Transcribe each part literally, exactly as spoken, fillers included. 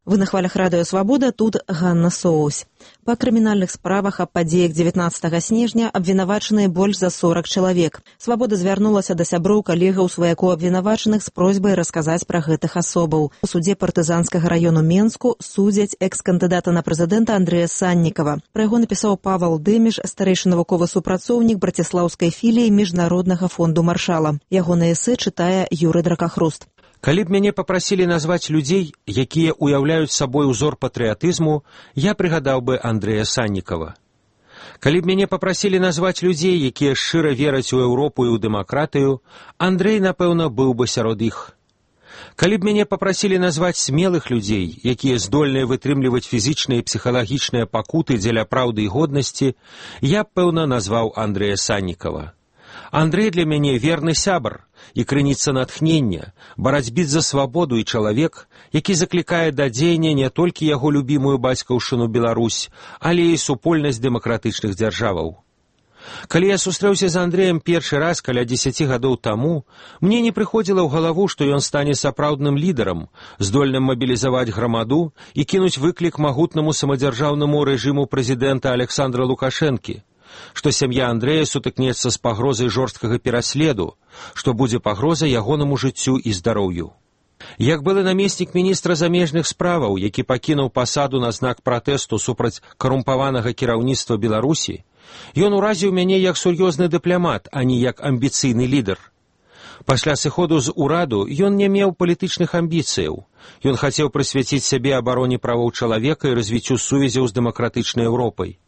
Вы на хвалях радыё «Свабода», тут Ганна Соусь. Па крымінальных справах аб падзеях дзевятнаццатага снежня абвінавачаныя больш за сорак чалавек. «Свабода» звярнулася да сяброў, калегаў, сваякоў абвінавачаных з просьбай расказаць пра гэтых асобаў. У судзе партызанскага раёну Менску судзяць экс-кандыдата на прэзідэнта Андрэя Саннікава. Пра яго напісаў Павал Дэміш, старэйшы навуковы супрацоўнік браціслаўскай філіі Міжнароднага фонду Маршала. Ягонае эсэ чытае Юрый Дракахруст. Калі б мяне папрасілі назваць людзей, якія ўяўляюць сабой узор патрыятызму, я прыгадаў бы Андрэя Саннікава. Калі б мяне папрасілі назваць людзей, якія шчыра вераць у Еўропу і ў дэмакратыю, Андрэй, напэўна, быў бы сярод іх. Калі б мяне папрасілі назваць смелых людзей, якія здольныя вытрымліваць фізічныя і псіхалагічныя пакуты дзеля праўды і годнасці, я б, пэўна, назваў Андрэя Саннікава. Андрэй для мяне верны сябар і крыніца натхнення, барацьбіт за свабоду і чалавек, які заклікае да дзеяння не толькі яго любімую бацькаўшчыну Беларусь, але і супольнасць дэмакратычных дзяржаваў. Калі я сустрэўся з Андрэем першы раз каля дзесяці гадоў таму, мне не прыходзіла ў галаву, што ён стане сапраўдным лідарам, здольным мабілізаваць грамаду і кінуць выклік магутнаму самадзяржаўнаму рэжыму прэзідэнта Александра Лукашэнкі, што сям'я Андрэя сутыкнецца з пагрозай жорсткага пераследу, што будзе пагроза ягонаму жыццю і здароўю. Як былы намеснік міністра замежных справаў, які пакінуў пасаду на знак пратэсту супраць карумпаванага кіраўніцтва Беларусі, ён уразіў мяне як сур'ёзны дыпламат, а не як амбіцыйны лідар. Пасля сыходу з ураду ён не меў палітычных амбіцыяў. Ён хацеў прысвяціць сябе абароне правоў чалавека і развіццю сувязяў з дэмакратычнай Еўропай.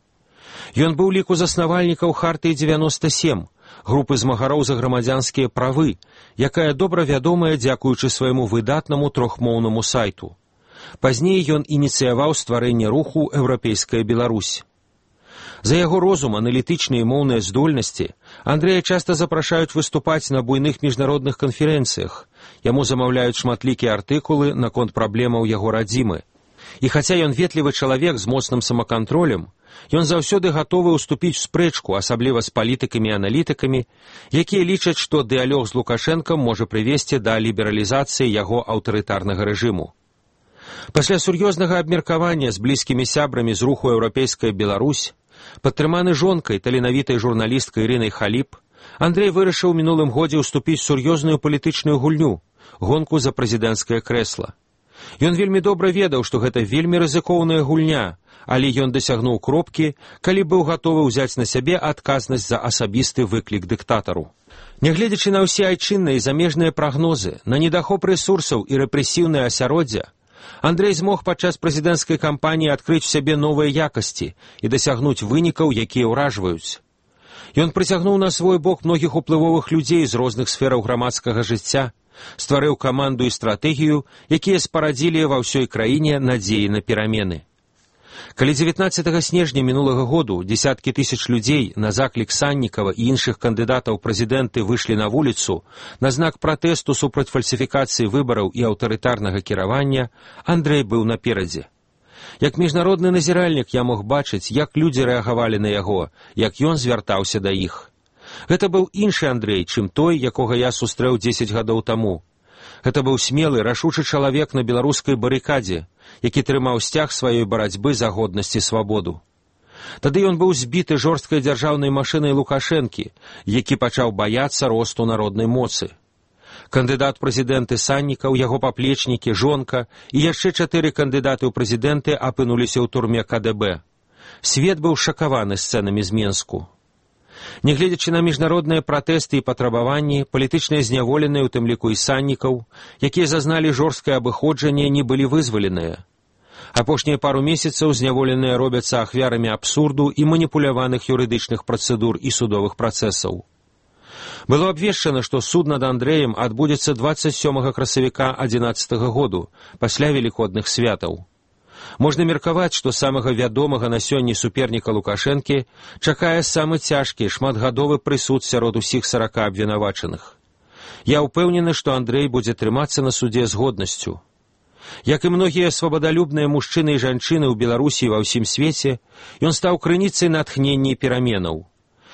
Ён быў ліку заснавальнікаў Хартыі дзевяноста сем, групы змагароў за грамадзянскія правы, якая добра вядомая дзякуючы свайму выдатнаму трохмоўнаму сайту. Пазней ён ініцыяваў стварэнне руху «Еўрапейская Беларусь». За яго розум, аналітычныя і моўныя здольнасці Андрэя часта запрашаюць выступаць на буйных міжнародных канферэнцыях. Яму замаўляюць шматлікія артыкулы наконт праблемаў яго радзімы. І хаця ён ветлівы чалавек з моцным самакантролем, ён заўсёды гатовы ўступіць у спрэчку, асабліва з палітыкамі і аналітыкамі, якія лічаць, што дыялог з Лукашэнкам можа прывесці да лібералізацыі яго аўтарытарнага рэжыму. Пасля сур'ёзнага абмеркавання з блізкімі сябрамі з руху «Еўрапейская Беларусь», падтрыманы жонкай, таленавітай журналісткай Ірынай Халіп, Андрэй вырашыў у мінулым годзе ўступіць у сур'ёзную палітычную гульню, гонку за прэзідэнцкае крэсла. Ён вельмі добра ведаў, што гэта вельмі рызыкоўная гульня, але ён дасягнуў кропкі, калі быў гатовы ўзяць на сябе адказнасць за асабісты выклік дыктатару. Нягледзячы на ўсе айчынныя і замежныя прагнозы, на недахоп рэсурсаў і рэпрэсіўнае асяроддзя, Андрэй змог падчас прэзідэнцкай кампаніі адкрыць у сябе новыя якасці і дасягнуць вынікаў, якія ўражваюць. Ён прыцягнуў на свой бок многіх уплывовых людзей з розных сфераў грамадскага жыцця, стварыў каманду і стратэгію, якія спарадзілі ва ўсёй краіне надзеі на перамены. Калі дзевятнаццатага снежня мінулага году дзесяткі тысяч людзей на заклік Саннікава і іншых кандыдатаў прэзідэнты выйшлі на вуліцу на знак пратэсту супраць фальсіфікацыі выбараў і аўтарытарнага кіравання, Андрэй быў наперадзе. Як міжнародны назіральнік я мог бачыць, як людзі рэагавалі на яго, як ён звяртаўся да іх. Гэта быў іншы Андрэй, чым той, якога я сустрэў дзесяць гадоў таму. Гэта быў смелы, рашучы чалавек на беларускай барыкадзе, які трымаў сцяг сваёй барацьбы за годнасць і свабоду. Тады ён быў збіты жорсткай дзяржаўнай машынай Лукашэнкі, які пачаў баяцца росту народнай моцы. Кандыдат прэзідэнты Саннікаў, яго паплечнікі, жонка і яшчэ чатыры кандыдаты ў прэзідэнты апынуліся ў турме ка дэ бэ. Свет быў шакаваны сцэнамі з Менску. Нягледзячы на міжнародныя пратэсты і патрабаванні, палітычныя зняволеныя, у тым ліку і Саннікаў, якія зазналі жорсткае абыходжанне, не былі вызваленыя. Апошнія пару месяцаў зняволеныя робяцца ахвярамі абсурду і маніпуляваных юрыдычных працэдур і судовых працэсаў. Было абвешчана, што суд над Андрэем адбудзецца дваццаць сёмага красавіка адзінаццатага году, пасля велікодных святаў. Можна меркаваць, што самага вядомага на сёння суперніка Лукашэнкі чакае самы цяжкі, шматгадовы прысуд сярод усіх сарака абвінавачаных. Я ўпэўнены, што Андрэй будзе трымацца на судзе з годнасцю. Як і многія свабадалюбныя мужчыны і жанчыны ў Беларусі і ва ўсім свеце, ён стаў крыніцай натхнення і пераменаў.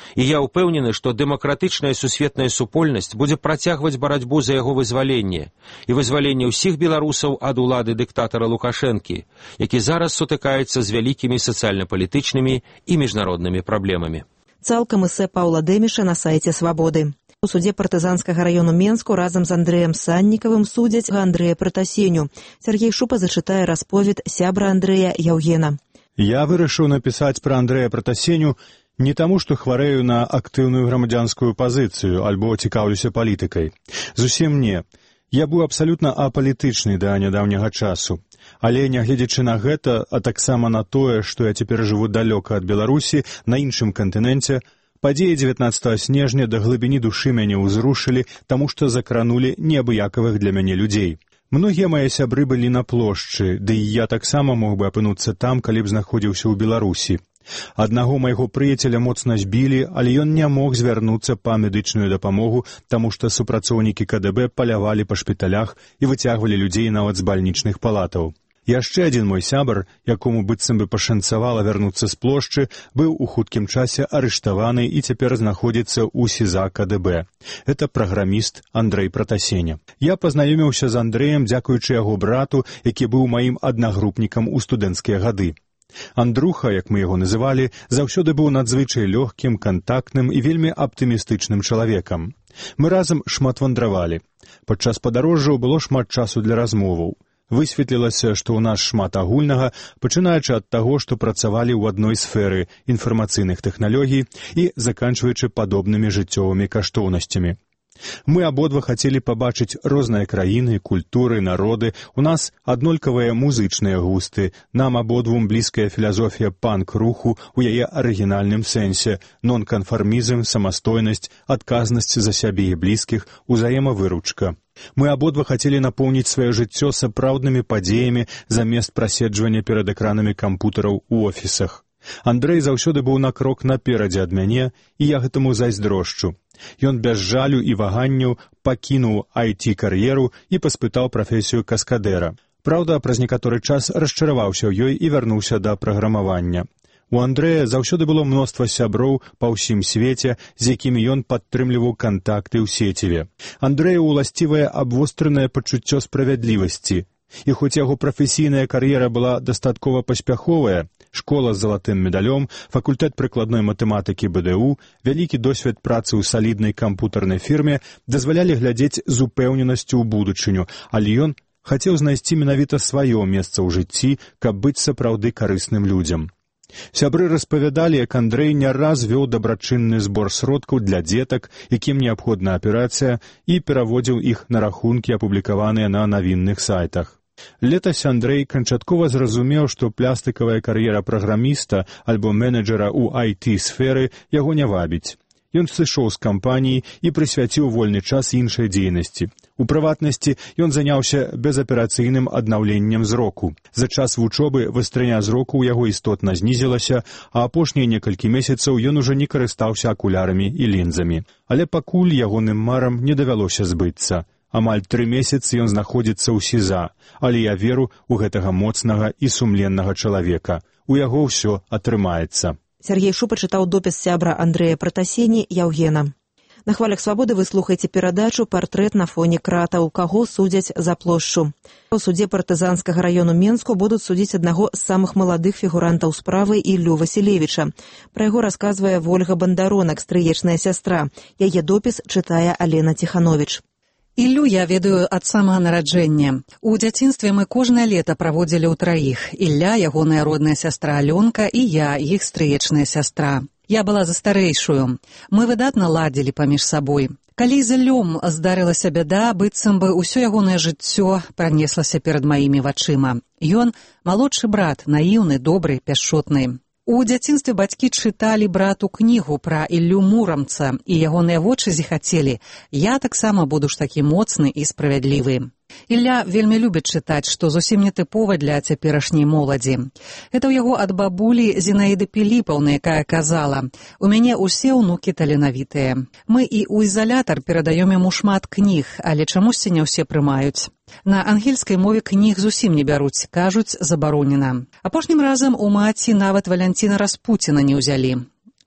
І я ўпэўнены, што дэмакратычная сусветная супольнасць будзе працягваць барацьбу за яго вызваленне і вызваленне ўсіх беларусаў ад улады дыктатара Лукашэнкі, які зараз сутыкаецца з вялікімі сацыяльна-палітычнымі і міжнароднымі праблемамі. Цалкам эсэ Паўла Дэміша на сайце «Свабоды». У судзе партызанскага раёну Менску разам з Андрэем Саннікавым судзяць Андрэя Пратасеню. Сергей Шупа зачытае расповед сябра Андрэя Яўгена. Я вырашыў напісаць пра Андрэя Пратасеню не таму, што хварэю на актыўную грамадзянскую пазіцыю альбо цікаўлюся палітыкай. Зусім не. Я быў абсалютна апалітычны да нядаўняга часу. Але, нягледзячы на гэта, а таксама на тое, што я цяпер жыву далёка ад Беларусі, на іншым кантыненце, падзеі дзевятнаццатага снежня да глыбіні душы мяне ўзрушылі, таму што закранулі неабыякавых для мяне людзей. Многія мае сябры былі на плошчы, ды і я таксама мог бы апынуцца там, калі б знаходзіўся ў Беларусі. Аднаго майго прыяцеля моцна збілі, але ён не мог звярнуцца па медычную дапамогу, таму што супрацоўнікі ка дэ бэ палявалі па шпіталях і выцягвалі людзей нават з бальнічных палатаў. Яшчэ адзін мой сябар, якому быццам бы пашанцавала вярнуцца з плошчы, быў у хуткім часе арыштаваны і цяпер знаходзіцца ў СІЗА ка дэ бэ. Это праграміст Андрэй Пратасеня. Я пазнаёміўся з Андрэем дзякуючы яго брату, які быў маім аднагрупнікам у студэнцкія гады. Андруха, як мы яго называлі, заўсёды быў надзвычай лёгкім, кантактным і вельмі аптымістычным чалавекам. Мы разам шмат вандравалі. Падчас падарожжаў было шмат часу для размоваў. Высветлілася, што ў нас шмат агульнага, пачынаючы ад таго, што працавалі ў адной сферы інфармацыйных тэхналогій і заканчваючы падобнымі жыццёвымі каштоўнасцямі. Мы абодва хацелі пабачыць розныя краіны, культуры, народы. У нас аднолькавыя музычныя густы. Нам абодвум блізкая філазофія панк-руху ў яе арыгінальным сэнсе, нон-канфармізм, самастойнасць, адказнасць за сябе і блізкіх, узаемавыручка. Мы абодва хацелі напоўніць сваё жыццё сапраўднымі падзеямі замест праседжвання перад экранамі кампутараў у офісах. Андрэй заўсёды быў на крок наперадзе ад мяне, і я гэтаму зайздрошчу. Ён без жалю і ваганняў пакінуў ай ти-кар'еру і паспытаў прафесію каскадэра. Праўда, праз некаторы час расчараваўся ў ёй і вярнуўся да праграмавання. У Андрэя заўсёды было мноства сяброў па ўсім свеце, з якімі ён падтрымліваў кантакты ў сеціве. Андрэю уласцівае абвостранае пачуццё справядлівасці. І хоць яго прафесійная кар'ера была дастаткова паспяховая, школа з залатым медалём, факультэт прыкладной матэматыкі бэ дэ у, вялікі досвед працы ў саліднай кампутарнай фірме дазвалялі глядзець з упэўненасцю ў будучыню, але ён хацеў знайсці менавіта сваё месца ў жыцці, каб быць сапраўды карысным людзям. Сябры распавядалі, як Андрэй не раз вёў дабрачынны збор сродкаў для дзетак, якім неабходна аперацыя, і пераводзіў іх на рахункі, апублікаваныя на навінных сайтах. Летась Андрэй канчаткова зразумеў, што плястыкавая кар'ера праграміста альбо менеджера ў ай ти-сферы яго не вабіць. Ён сышоў з кампаніі і прысвяціў вольны час іншай дзейнасці. У прыватнасці ён заняўся безаперацыйным аднаўленнем зроку. За час вучобы вастрыня зроку ў яго істотна знізілася, а апошнія некалькі месяцаў ён ужо не карыстаўся акулярамі і лінзамі. Але пакуль ягоным марам не давялося збыцца. Амаль тры месяцы ён знаходзіцца ў СІЗА, але я веру ў гэтага моцнага і сумленнага чалавека. У яго ўсё атрымаецца. Сергей Шупа чытаў допіс сябра Андрэя Пратасені Яўгена. На хвалях свабоды вы слухаеце перадачу «Партрэт на фоне кратаў», каго судзяць за плошчу. У судзе партызанскага раёну Менску будуць судзіць аднаго з самых маладых фігурантаў справы Іллю Васілевіча. Пра яго расказвае Вольга Бандаронак, стрыечная сястра. Яе допіс чытае Алена Ціхановіч. Іллю я ведаю ад самага нараджэння. У дзяцінстве мы кожнае лета праводзілі ў траіх. Ілля, ягоная родная сястра Алёнка і я, іх стрыечная сястра. Я была за старэйшую. Мы выдатна ладзілі паміж сабой. Калі з Іллём здарылася бяда, быццам бы ўсё ягонае жыццё пранеслася перад маімі вачыма. Ён малодшы брат, наіўны, добры, пяшчотны. У дзяцінстве бацькі чыталі брату кнігу пра Іллю Мурамца, і ягоныя вочы зіхацелі: «Я таксама буду ж такі моцны і справядлівы». Ілля вельмі любіць чытаць, што зусім не тыпова для цяперашняй моладзі. Гэта ў яго ад бабулі Зінаіды Піліпаўны, якая казала: «У мяне ўсе ўнукі таленавітыя. Мы і ў ізалятар перадаём яму шмат кніг, але чамусьці не ўсе прымаюць. На ангельскай мове кніг зусім не бяруць, кажуць, забаронена. Апошнім разам у маці нават Валянціна Распуціна не ўзялі.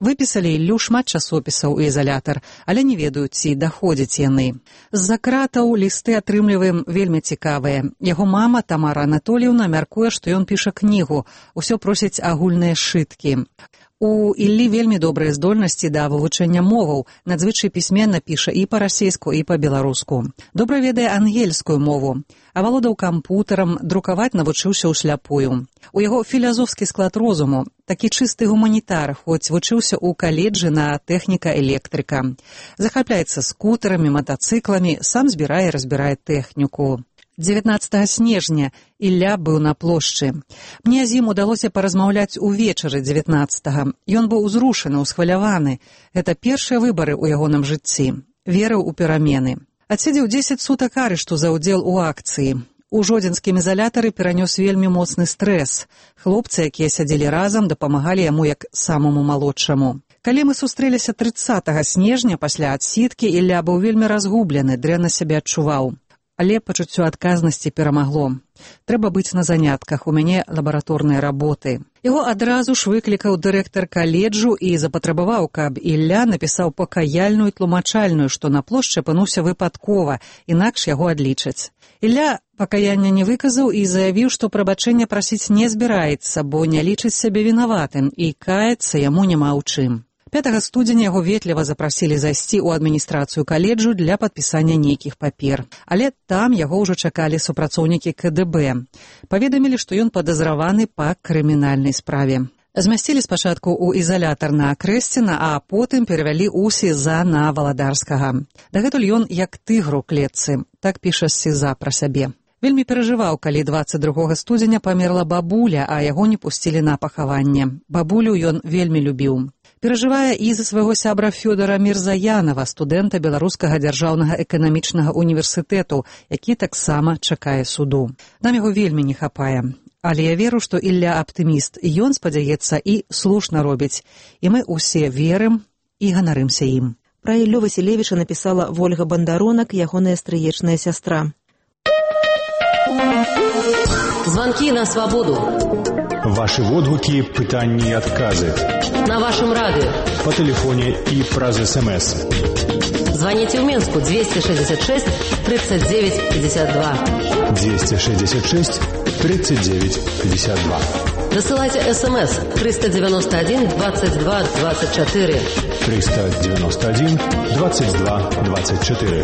Выпісалі Іллю шмат часопісаў у ізалятар, але не ведаюць, ці даходзяць яны. З-за кратаў лісты атрымліваем вельмі цікавыя. Яго мама, Тамара Анатольевна, мяркуе, што ён піша кнігу. Усё просяць агульныя сшыткі. У Іллі вельмі добрыя здольнасці да вывучэння моваў. Надзвычай пісьменна піша і па-расейску, і па-беларуску. Добра ведае ангельскую мову. Авалодаў кампутарам, друкаваць навучыўся ўсляпую. У яго філазофскі склад розуму, такі чысты гуманітар, хоць вучыўся ў каледжы на тэхніка-электрыка. Захапляецца скутарамі, матацыкламі, сам збірае і разбірае тэхніку. дзевятнаццатага снежня Ілля быў на плошчы. Мне з ім удалося паразмаўляць увечары дзевятнаццатага. Ён быў узрушаны, усхваляваны. Гэта першыя выбары ў ягоным жыцці. Верыў у перамены. Адседзеў дзесяць сутак арышту за ўдзел у акцыі. У жодзінскім ізалятары перанёс вельмі моцны стрэс. Хлопцы, якія сядзелі разам, дапамагалі яму як самому малодшаму. Калі мы сустрэліся трыццатага снежня пасля адсідкі, Ілля быў вельмі разгублены, дрэнна сябе адчуваў. Але пачуццё адказнасці перамагло. Трэба быць на занятках, у мяне лабараторныя работы. Яго адразу ж выклікаў дырэктар каледжу і запатрабаваў, каб Ілля напісаў пакаяльную і тлумачальную, што на плошчы апынуўся выпадкова, інакш яго адлічаць. Ілля пакаяння не выказаў і заявіў, што прабачэння прасіць не збіраецца, бо не лічыць сябе вінаватым і каяцца яму няма ў чым. пятага студзеня яго ветліва запрасілі зайсці ў адміністрацыю каледжу для падпісання нейкіх папер. Але там яго ўжо чакалі супрацоўнікі ка дэ бэ. Паведамілі, што ён падазраваны па крымінальнай справе. Змясцілі спачатку ў ізалятар на Крэсціна, а потым перавялі ў СІЗА на Валадарскага. Дагэтуль ён як тыгр у клетцы, так піша СІЗА пра сябе. Вельмі перажываў, калі дваццаць другога студзеня памерла бабуля, а яго не пусцілі на пахаванне. Бабулю ён вельмі любіў. Перажывае і за свайго сябра Фёдора Мірзаянова, студэнта Беларускага дзяржаўнага эканамічнага універсітэту, які таксама чакае суду. Нам яго вельмі не хапае. Але я веру, што Ілля аптыміст, і ён спадзяецца і слушна робіць. І мы ўсе верым і ганарымся ім. Пра Іллю Васілевіча напісала Вольга Бандаронак, ягоная стрыечная сястра. Звонки на свободу. Ваши водгуки, пытанні і адказы. На вашем радио. По телефоне и праз СМС. Звоните в Минску двести шестьдесят шесть тридцать девять пятьдесят два. двести шестьдесят шесть тридцать девять пятьдесят два. Досылайте СМС триста девяносто один двадцать два двадцать четыре. триста девяносто один двадцать два двадцать четыре.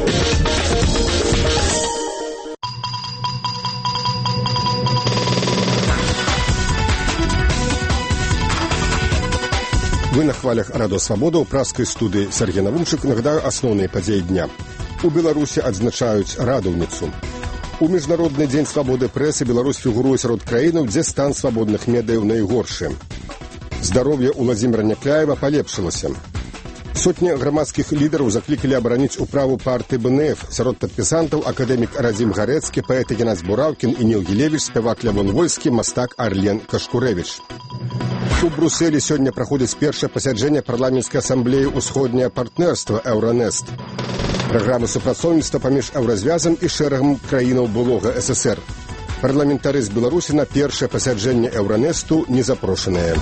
Вы на хвалях Радио Свобода, у пражской студии Сергей Навумчик. Нагадаю основные подеи дня. У Беларуси отзначаюць радовницу. У Международный день свободы прессы Беларусь фигурует сярод краінаў, где стан свободных медыяў наигорший. Здоровье у Владимира Някляева полепшилося. Сотни громадских лидеров закликали оборонить управу партии бэ эн эф. Сярод подписантов академик Радзім Гарецкі, поэт Игнаць Бураўкін і Ніл Гілевіч, спевак Лявон Вольскі, мастак Арлен Кашкурэвіч. У Брюсселі сёння праходзіць першае пасяджэнне парламенцкай асамблеі ўсходняе партнерства «Еўранест». Праграма супрацоўніцтва паміж еўразвязам і шэрагам краінаў былога эс эс эр. Парламентары з Беларусі на першае пасяджэнне «Еўранесту» не запрошаныя.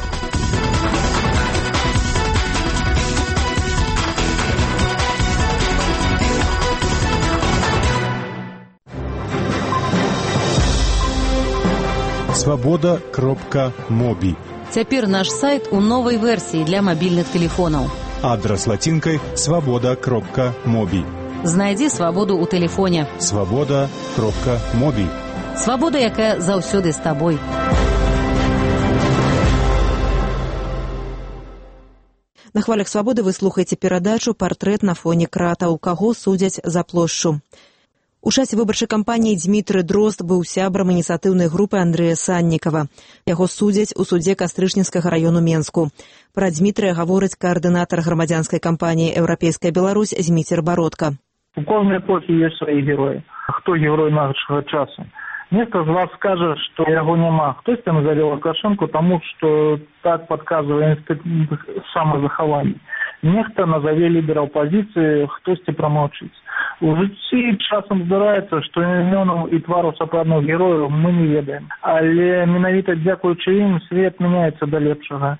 свобода кропка моби. Цяпер наш сайт у новай версіі для мабільных тэлефонаў. Адрес латинкой свобода кропка моби. Знайдзі свабоду ў тэлефоне. свобода кропка моби. Свабода, якая заўсёды з табой. На хвалях свабоды вы слухаеце перадачу «Партрэт на фоне кратаў. Каго судзяць за плошчу». У часе выбарчай кампаніі Дзмітрый Дрозд быў сябрам ініцыятыўнай групы Андрэя Саннікава. Яго судзяць у судзе Кастрычніцкага раёну Менску. Пра Дзмітрыя гаворыць каардынатар грамадзянскай кампаніі «Еўрапейская Беларусь» Зміцер Бародка. У кожнай эпохі ёсць свае героі. Хто герой нашага часу? Нехта з вас скажа, што яго няма. Хтосьці назаве Лукашэнку, таму што так падказвае інстытут самазахавання. Нехта назаве лідера апазіцыі, хтосьці прамаўчыць. У жыцці часам здараецца, што імёнаў і твараў сапраўдных герояў мы не ведаем. Але менавіта дзякуючы ім свет мяняецца да лепшага.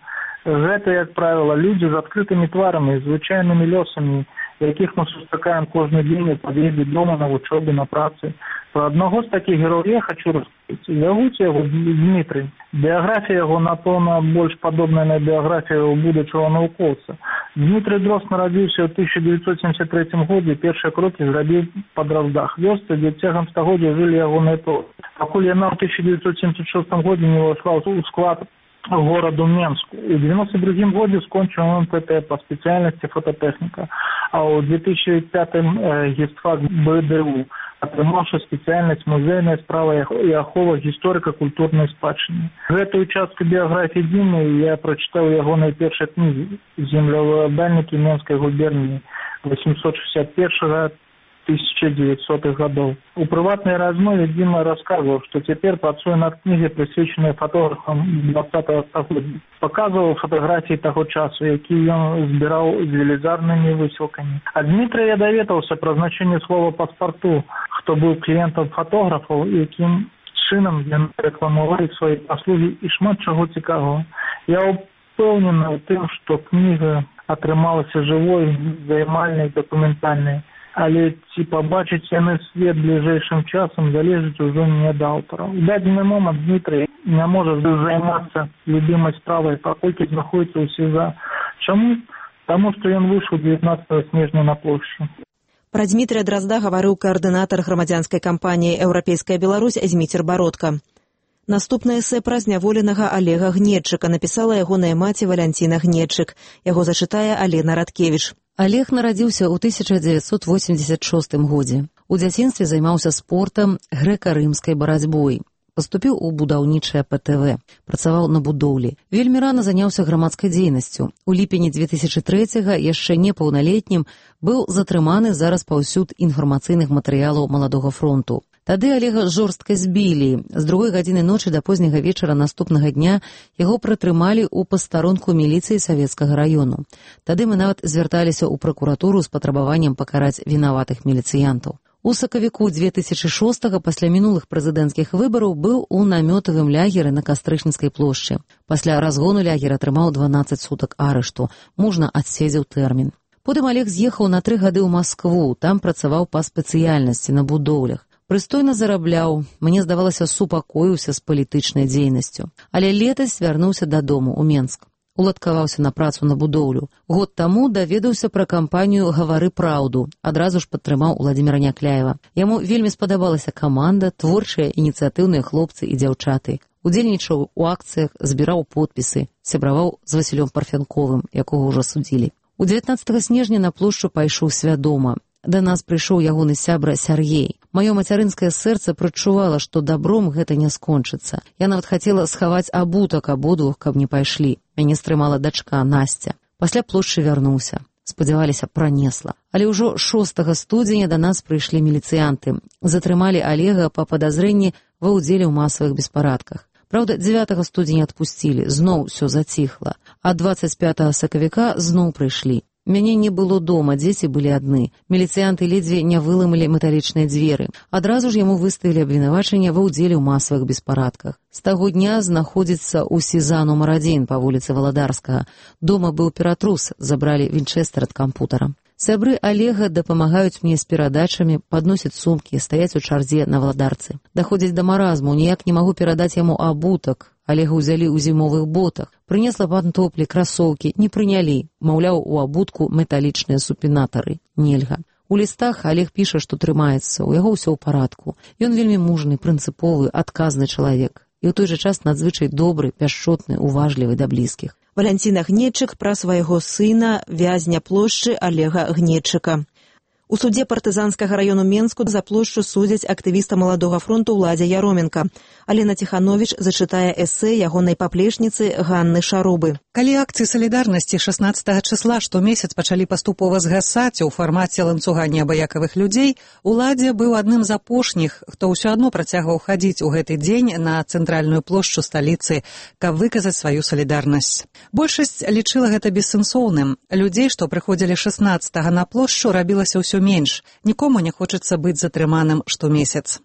Гэта, як правіла, людзі з адкрытымі тварамі, звычайнымі лёсамі, якіх мы сустракаем кожны дзень у пад'ездзе дома, на вучобе, на працы. Про аднаго з такіх герояў я хочу распавядаць. Зовут яго Дмітрый. Біяграфія яго, напэўна, больш падобная на біяграфію будучага навукоўца. Дмітрый Дрозд нарадзіўся ў тысяча девятьсот семьдесят третьем годзе, першыя крокі зрабіў па Дроздах, вёсцы, дзе цягам стагоддзя жылі ягоныя предкі. Пакуль яна ў тысяча девятьсот семьдесят шестом годзе не ўвайшла ў склад гораду Менску. У девяносто другом годзе скончыў эм тэ тэ па спецыяльнасці фототэхніка, а ў две тысячи пятом э, гістфак бэ дэ у, атрымаўшы спецыяльнасць музейная справа і ахова гісторыка-культурнай спадчыны. Гэтую частку біяграфіі Дімы я прачытаў ягонай першай кнігі «Землеўладальнікі Менскай губерніі» восемьсот шестьдесят первого — тысяча девятисотых годов. У прыватнай размове Дима рассказывал, что теперь працуе над книгой, присвяченной фотографам двадцатого стагоддзя. Показывал фотографии того часу, якія ён збіраў з велізарнымі высілкамі. Ад Дмітрая я даведаўся пра значэнне слова паспарту, хто быў кліентам фотографаў, якім чынам яны рэкламавалі свае паслугі і шмат чаго цікавого. Я упэўнены ў тым, што кніга атрымалася жывой, займальнай, дакументальнай. Але ці пабачыць яны свет бліжэйшым часам залежыць ужо не ад аўтара. У дадзены момант Дмітрый не можа займацца любімай справай, паколькі знаходзіцца ў СІЗА. Чаму? Таму што ён выйшаў дзевятнаццатага снежня на плошчу. Пра Дмітрыя Дрозда гаварыў каардынатар грамадзянскай кампаніі «Еўрапейская Беларусь» Зміцер Бародка. Наступнае эсэ пра зняволенага Олега Гнедчыка напісала ягоная маці Валянціна Гнедчык. Яго зачытае Алена Радкевіч. Олег нарадзіўся ў тысяча девятьсот восемьдесят шестом годзе. У дзяцінстве займаўся спортам, грэка-рымскай барацьбой. Паступіў у будаўнічае пэ тэ вэ. Працаваў на будоўлі. Вельмі рана заняўся грамадскай дзейнасцю. У ліпені две тысячи третьего, яшчэ непаўналетнім, быў затрыманы за распаўсюд інфармацыйных матэрыялаў Маладога фронту. Тады Олега жорстка збілі. З другой гадзіны ночы да позняга вечара наступнага дня яго прытрымалі ў пастарунку міліцыі Савецкага раёну. Тады мы нават звярталіся ў пракуратуру з патрабаваннем пакараць вінаватых міліцыянтаў. У сакавіку две тысячи шостого пасля мінулых прэзідэнцкіх выбараў быў у намётавым лягеры на Кастрычніцкай плошчы. Пасля разгону лягер атрымаў дванаццаць сутак арышту. Мужна адседзеў тэрмін. Потым Олег з'ехаў на тры гады ў Маскву, там працаваў па спецыяльнасці на будоўлях. Прыстойна зарабляў, мне здавалася, супакоіўся з палітычнай дзейнасцю. Але летась вярнуўся дадому ў Менск. Уладкаваўся на працу на будоўлю. Год таму даведаўся пра кампанію «Гавары праўду». Адразу ж падтрымаў Уладзіміра Някляева. Яму вельмі спадабалася каманда, творчыя, ініцыятыўныя хлопцы і дзяўчаты. Удзельнічаў у акцыях, збіраў подпісы, сябраваў з Васілём Парфянковым, якога ўжо судзілі. У дзевятнаццатага снежня на плошчу пайшоў свядома. Да нас прыйшоў ягоны сябра Сяргей. Маё мацярынскае сэрца прачувала, што добром гэта не скончыцца. Я нават хацела схаваць абутак абодвух, каб не пайшлі. Мяне стрымала дачка Насця. Пасля плошчы вярнуўся. Спадзяваліся, пранесла. Але ўжо шостага студзеня да нас прыйшлі міліцыянты. Затрымалі Олега па падазрэнні ва ўдзеле ў масавых беспарадках. Праўда, дзевятага студзеня адпусцілі, зноў усё заціхла. А двадцать пятого сакавіка зноў прыйшлі. Мяне не было дома, дзеці былі адны. Міліцыянты ледзьве не выламалі металічныя дзверы. Адразу ж яму выставілі абвінавачанне ва ўдзеле ў масавых беспарадках. З таго дня знаходзіцца ў СІЗА нумар адзін па вуліцы Валадарскага. Дома быў ператрус, забралі вінчэстэр ад кампутара. Сябры Олега дапамагаюць мне з перадачамі, падносяць сумкі, стаяць у чардзе на Валадарцы. Даходзіць да маразму, ніяк не магу перадаць яму абутак. Олега ўзялі ў зімовых ботах. Прынесла пантоплі, красоўкі, не прынялі. Маўляў, у абутку металічныя супінатары. Нельга. У лістах Олег піша, што трымаецца, у яго ўсё ў парадку. Ён вельмі мужны, прынцыповы, адказны чалавек. І ў той жа час надзвычай добры, пяшчотны, уважлівы да блізкіх. Валянціна Гнедчык пра свайго сына, вязня плошчы Олега Гнедчыка. У судзе партызанскага раёну Менску за плошчу судзяць актывіста Маладога фронту Уладзя Яроменка. Алена Ціхановіч зачытае эсэ ягонай паплечніцы Ганны Шарубы. Калі акцыі салідарнасці шаснаццатага чысла штомесяц пачалі паступова згасаць у фармаце ланцуга неабыякавых людзей, Уладзя быў адным з апошніх, хто ўсё адно працягваў хадзіць у гэты дзень на цэнтральную плошчу сталіцы, каб выказаць сваю салідарнасць. Большасць лічыла гэта бессэнсоўным. Людзей, што прыходзілі шаснаццатага на плошчу, рабілася ўсё менш. Нікому не хочацца быць затрыманым штомесяц.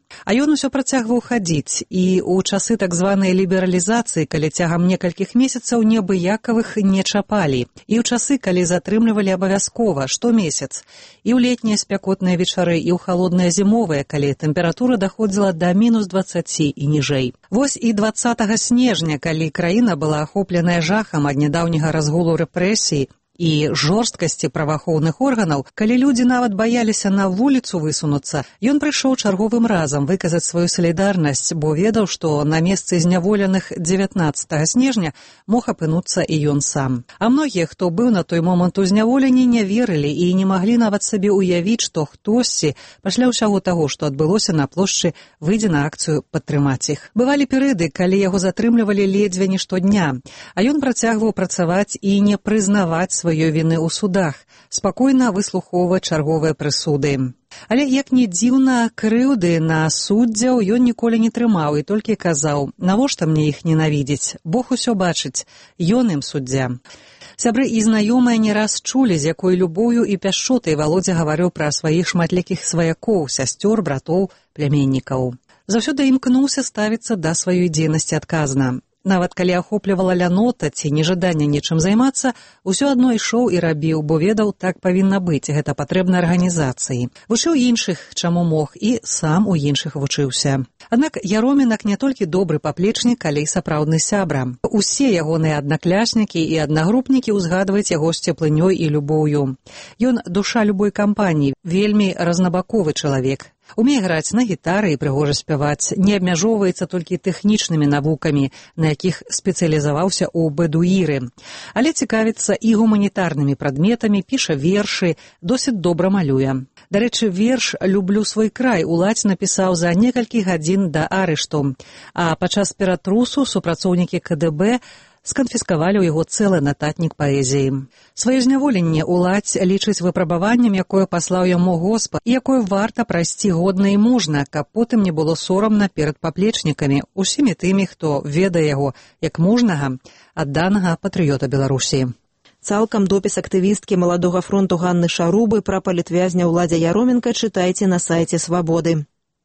А ён усё працягваў хадзіць, і ў часы так званай лібералізацыі, калі цягам некалькіх месяцаў неабыякавых не чапалі, і ў часы, калі затрымлівалі абавязкова, штомесяц, і ў летнія спякотныя вечары, і ў халодныя зімовыя, калі тэмпература даходзіла да мінус дваццаці і ніжэй. Вось і дваццатага снежня, калі краіна была ахопленая жахам ад нядаўняга разгулу рэпрэсій і жорсткасці праваахоўных органаў, калі людзі нават баяліся на вуліцу высунуцца, ён прыйшоў чарговым разам выказаць сваю салідарнасць, бо ведаў, што на месцы зняволеных дзевятнаццатага снежня мог апынуцца і ён сам. А многія, хто быў на той момант у зняволенні, не верылі і не маглі нават сабе ўявіць, што хтосьці пасля ўсяго таго, што адбылося на плошчы, выйдзе на акцыю падтрымаць іх. Бывалі перыяды, калі яго затрымлівалі ледзьве не штодня, а ён працягваў працаваць і не прызнаваць сваю сваёй віны ў судах, спакойна выслухоўваць чарговыя прысуды. Але, як не дзіўна, крыўды на суддзяў ён ніколі не трымаў і толькі казаў: «Навошта мне іх ненавідзець? Бог усё бачыць, ён ім суддзя». Сябры і знаёмыя не раз чулі, з якой любоўю і пяшчотай Валодзя гаварыў пра сваіх шматлікіх сваякоў, сясцёр, братоў, пляменнікаў. Заўсёды імкнуўся ставіцца да сваёй дзейнасці адказна. Нават калі ахоплівала лянота ці нежаданне нечым займацца, усё адно ішоў і рабіў, бо ведаў, так павінна быць, гэта патрэбна арганізацыі. Вучыў іншых, чаму мог, і сам у іншых вучыўся. Аднак Яромінак не толькі добры паплечнік, але і сапраўдны сябра. Усе ягоныя аднакляснікі і аднагрупнікі ўзгадваюць яго з цеплынёй і любоўю. Ён душа любой кампаніі, вельмі разнабаковы чалавек. Умее граць на гітары і прыгожа спяваць, не абмяжоўваецца толькі тэхнічнымі навукамі, на якіх спецыялізаваўся ў бэдуіры, але цікавіцца і гуманітарнымі прадметамі, піша вершы, досыць добра малюе. Дарэчы, верш «Люблю свой край» уладзь напісаў за некалькі гадзін да арышту, а падчас ператрусу супрацоўнікі ка дэ бэ сканфіскавалі ў яго цэлы нататнік паэзіі. Сваё зняволенне уладзь лічыць выпрабаваннем, якое паслаў яму Господ, і якое варта прайсці годна і мужна, каб потым не было сорамна перад паплечнікамі, усімі тымі, хто ведае яго як мужнага, адданага патрыёта Беларусі. Цалкам допіс актывісткі Маладога фронту Ганны Шарубы пра палітвязня Уладзя Яроменка чытайце на сайце «Свабоды».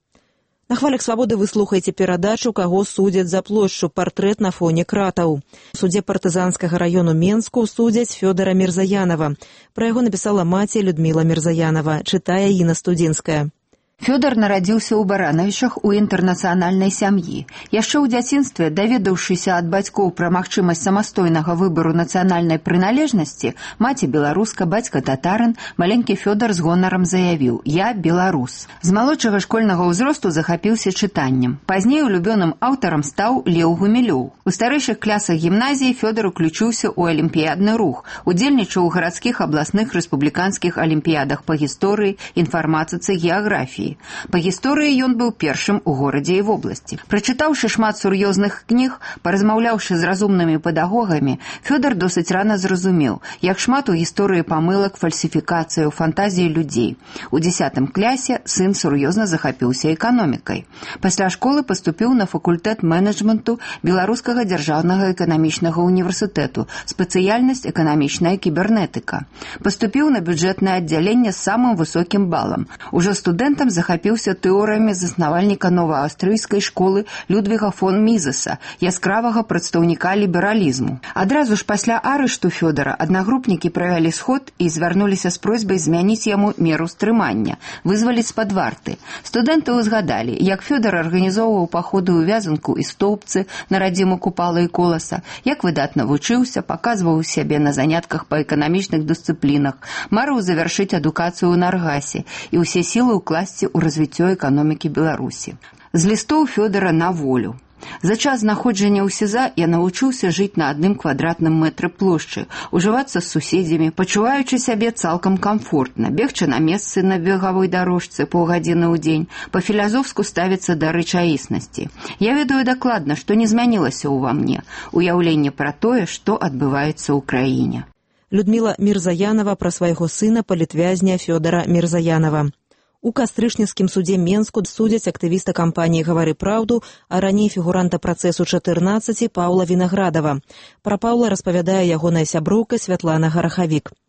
На хвалях «Свабоды» вы слухаеце перадачу «Каго судзяць за плошчу. Партрэт на фоне кратаў». У судзе партызанскага раёну Менску судзяць Фёдара Мірзаянова. Пра яго напісала маці Людміла Мірзаянова. Чытае Інна Студзінская. Фёдор нарадзіўся ў Баранавічах у інтэрнацыянальнай сям'і. Яшчэ ў дзяцінстве, даведаўшыся ад бацькоў пра магчымасць самастойнага выбару нацыянальнай прыналежнасці, маці беларуска, бацька татарын, маленькі Фёдор з гонарам заявіў: «Я беларус». З малодшага школьнага ўзросту захапіўся чытаннем. Пазней улюбёным аўтарам стаў Леў Гумілёў. У старэйшых класах гімназіі Фёдор уключыўся ў алімпіядны рух, удзельнічаў у гарадскіх, абласных, рэспубліканскіх алімпіядах па гісторыі, інфарматыцы, геаграфіі. Па гісторыі ён быў першым у горадзе і вобласці. Прачытаўшы шмат сур'ёзных кніг, паразмаўляўшы з разумнымі педагогамі, Фёдор досыць рана зразумеў, як шмат у гісторыі памылак, фальсіфікацыяў, фантазій людзей. У дзесятым клясе сын сур'ёзна захапіўся эканомікай. Пасля школы паступіў на факультэт менеджменту Беларускага дзяржаўнага эканамічнага універсітэту, спецыяльнасць эканамічная кібернетыка. Паступіў на бюджэтнае аддзяленне з самым высокім балам. Ужо студэнтам захапіўся тэорыямі заснавальніка новааўстрыйскай школы Людвіга фон Мізеса, яскравага прадстаўніка лібералізму. Адразу ж пасля арышту Фёдора аднагрупнікі правялі сход і звярнуліся з просьбай змяніць яму меру стрымання, вызваліць з-пад варты. Студэнты ўзгадалі, як Фёдор арганізоўваў паходы ў Вязанку і Стоўбцы на радзіму Купала і Коласа, як выдатна вучыўся, паказваў сябе на занятках па эканамічных дысцыплінах, марыў завяршыць адукацыю ў Наргасе і ўсе сілы ўкласці ў развіццё эканомікі Беларусі. З лістоў Фёдора на волю. За час знаходжання ў СІЗА я навучыўся жыць на адным квадратным мэтры плошчы, ужывацца з суседзямі, пачуваючы сябе цалкам камфортна, бегчы на месцы на бегавой дарожцы паўгадзіны ў дзень, па-філазофску ставіцца да рэчаіснасці. Я ведаю дакладна, што не змянілася ўва мне, уяўленне пра тое, што адбываецца ў краіне. Людміла Мірзаянова пра свайго сына палітвязня Фёдара Мірзаянова. У кастрычніцкім судзе Менску судзяць актывіста кампаніі «Гавары праўду», а раней фігуранта працэсу чатырнаццаці Паўла Вінаградава. Пра Паўла распавядае ягоная сяброўка Святлана Гарахавік.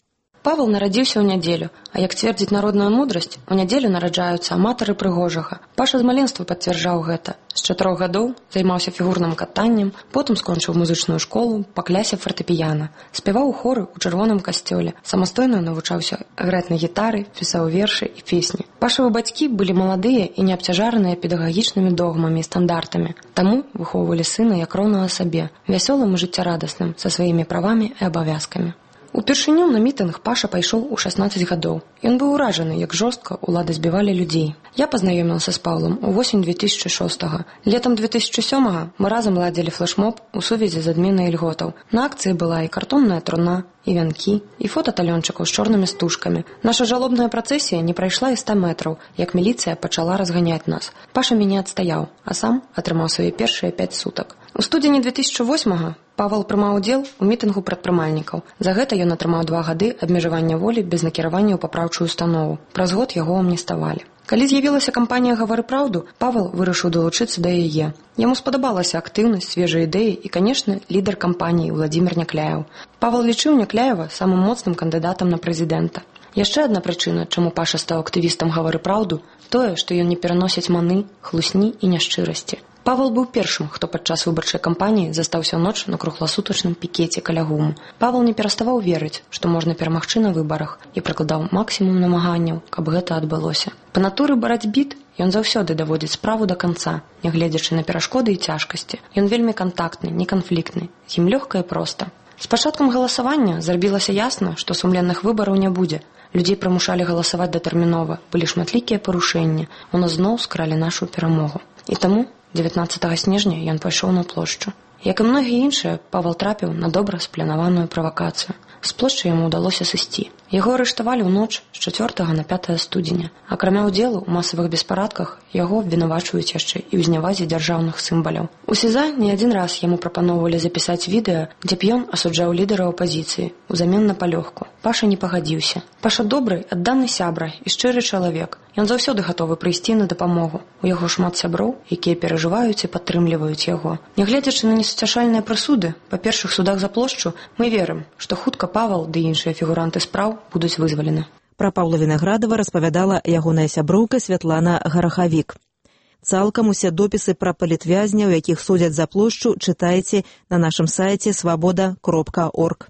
Павел нарадзіўся ў нядзелю, а як цвердзіць народная мудрасць, у нядзелю нараджаюцца аматары прыгожага. Паша з маленства пацвярджаў гэта. З чатырох гадоў займаўся фігурным катаннем, потым скончыў музычную школу па клясе фартэпіяна. Спяваў у хоры ў чырвоным касцёле, самастойна навучаўся граць на гітары, пісаў вершы і песні. Пашавы бацькі былі маладыя і не абцяжараныя педагагічнымі догмамі і стандартамі, таму выхоўвалі сына як роўнага сабе, вясёлым і жыццярадасным, са сваімі правамі і абавязкамі. Упершыню на мітынг Паша пайшоў у шаснаццаць гадоў. Ён быў уражаны, як жорстка ўлады збівалі людзей. Я пазнаёміўся з Паўлам у восень две тысячи шостага. Летам две тысячи сёмага мы разам ладзілі флэшмоб у сувязі з адменай ільготаў. На акцыі была і картонная труна, і вянкі, і фота талёнчыкаў з чорнымі стужкамі. Наша жалобная працэсія не прайшла і ста метраў, як міліцыя пачала разганяць нас. Паша мяне адстаяў, а сам атрымаў свае першыя пяць сутак. У студзені две тысячи восьмага Павел прымаў удзел у мітынгу прадпрымальнікаў. За гэта ён атрымаў два гады абмежавання волі без накіравання ў папраўчую установу. Праз год яго амніставалі. Калі з'явілася кампанія «Гавары праўду», Павел вырашыў далучыцца да яе. Яму спадабалася актыўнасць, свежыя ідэі і, канешне, лідар кампаніі Владзімір Някляеў. Павел лічыў Някляева самым моцным кандыдатам на прэзідэнта. Яшчэ адна прычына, чаму Паша стаў актывістам «Гавары праўду», тое, што ён не пераносіць маны, хлусні і няшчырасці. Павел быў першым, хто падчас выбарчай кампаніі застаўся ноч на кругласутачным пікеце каля гуму. Павел не пераставаў верыць, што можна перамагчы на выбарах, і прыкладаў максімум намаганняў, каб гэта адбылося. Па натуры барацьбіт ён заўсёды даводзіць справу да канца, нягледзячы на перашкоды і цяжкасці. Ён вельмі кантактны, неканфліктны, з ім лёгка і проста. З пачаткам галасавання зрабілася ясна, што сумленных выбараў не будзе. Людзей прымушалі галасаваць датэрмінова, былі шматлікія парушэнні, у нас зноў скралі нашу перамогу. І таму дзевятнаццатага снежня ён пайшоў на плошчу. Як і многія іншыя, Павел трапіў на добра спланаваную правакацыю. З плошчы яму ўдалося сысці. Яго арыштавалі ў ноч з чацвёртага на пятае студзеня. Акрамя ўдзелу ў масавых беспарадках, яго абвінавачваюць яшчэ і ў знявазе дзяржаўных сімваляў. У СІЗА не адзін раз яму прапаноўвалі запісаць відэа, дзе б ён асуджаў лідара апазіцыі узамен на палёгку. Паша не пагадзіўся. Паша добры, адданы сябра і шчыры чалавек. Ён заўсёды гатовы прыйсці на дапамогу. У яго шмат сяброў, якія перажываюць і падтрымліваюць яго. Нягледзячы на несуцяшальныя прысуды, па першых судах за плошчу, мы верым, што хутка Павел ды іншыя фігуранты спраў будуць вызвалены. Пра Паўла Вінаградава распавядала ягоная сяброўка Святлана Гарахавік. Цалкам усе допісы пра палітвязняў, якіх судзяць за плошчу, чытайце на нашым сайце свабода кропка орг.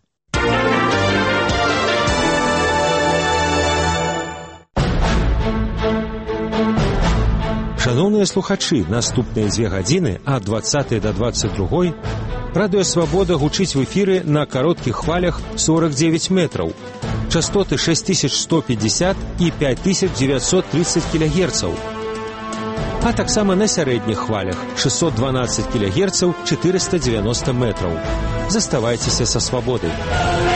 Шановныя слухачы, наступныя дзве гадзіны ад дваццатай да дваццаць другой радыё «Свабода» гучыць в эфіры на кароткіх хвалях сорок девять метраў, частоты шесть тысяч сто пятьдесят і пять тысяч девятьсот тридцать кілогерцаў, а таксама на сярэдніх хвалях шестьсот двенадцать кілогерцаў четыреста девяносто метраў. Заставайцеся са «Свабодай».